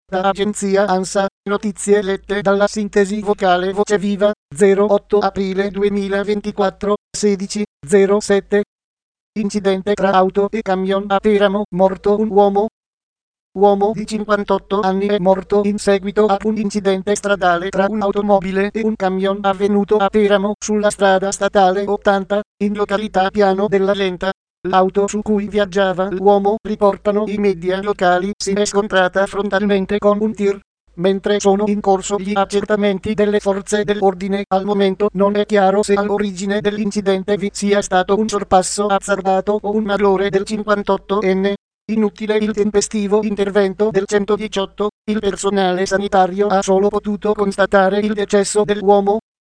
Da agenzia ANSA, notizie lette dalla sintesi vocale Voce Viva, 08 aprile 2024, 16:07. Incidente tra auto e camion a Teramo, morto un uomo. Uomo di 58 anni è morto in seguito ad un incidente stradale tra un'automobile e un camion avvenuto a Teramo, sulla strada statale 80, in località Piano della Lenta. L'auto su cui viaggiava l'uomo, riportano i media locali, si è scontrata frontalmente con un tir. Mentre sono in corso gli accertamenti delle forze dell'ordine, al momento non è chiaro se all'origine dell'incidente vi sia stato un sorpasso azzardato o un malore del 58enne. Inutile il tempestivo intervento del 118, il personale sanitario ha solo potuto constatare il decesso dell'uomo.